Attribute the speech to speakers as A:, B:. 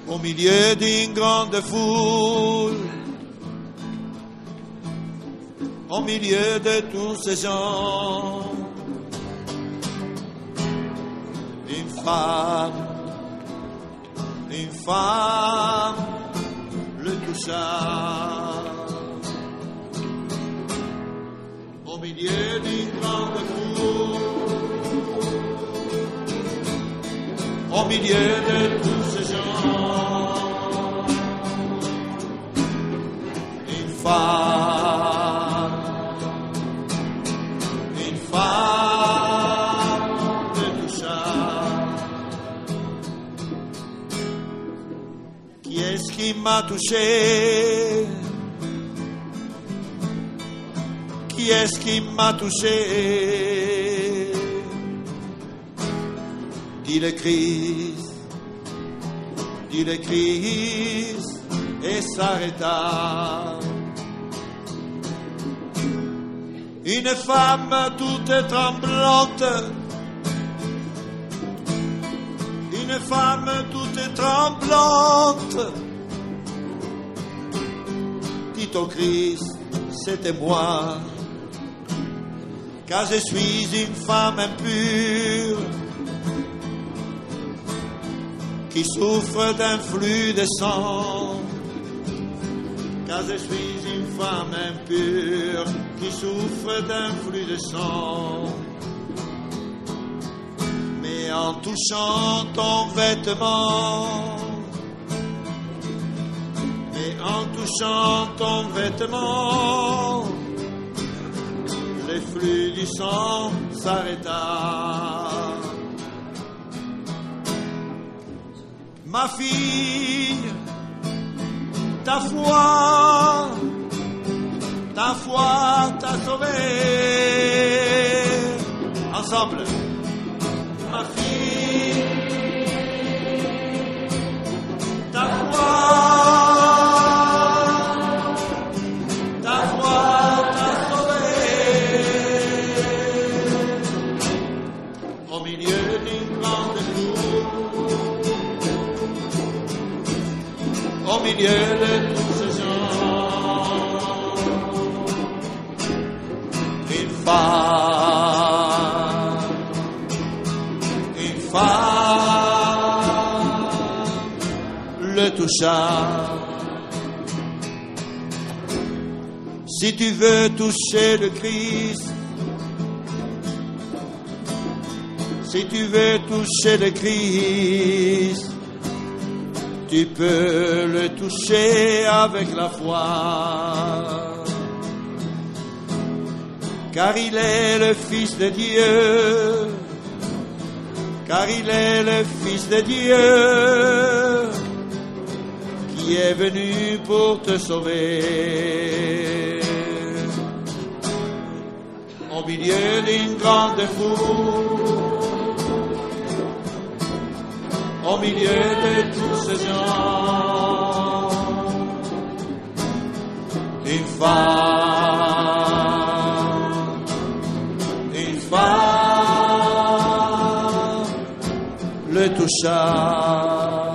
A: au milieu d'une grande foule, au milieu de tous ces gens, une femme le toucha. Au milieu d'une grande foule, au milieu de tous ces gens, une femme le toucha. Qui est-ce qui m'a touché? Qui est-ce qui m'a touché? Dit le Christ, et s'arrêta. Une femme toute tremblante, une femme toute tremblante, dit au Christ, c'était moi, car je suis une femme impure, qui souffre d'un flux de sang, car je suis une femme impure, qui souffre d'un flux de sang. Mais en touchant ton vêtement, le flux du sang s'arrêta. Ma fille, ta foi t'a sauvée. Ensemble. Ma fille, ta foi t'a sauvée. Au milieu d'une grande foule, au milieu de tous ces gens, une femme le toucha. Si tu veux toucher le Christ, si tu veux toucher le Christ, tu peux le toucher avec la foi, car il est le Fils de Dieu, car il est le Fils de Dieu, qui est venu pour te sauver. Au milieu d'une grande foule, au milieu de tous ces gens, une femme le toucha.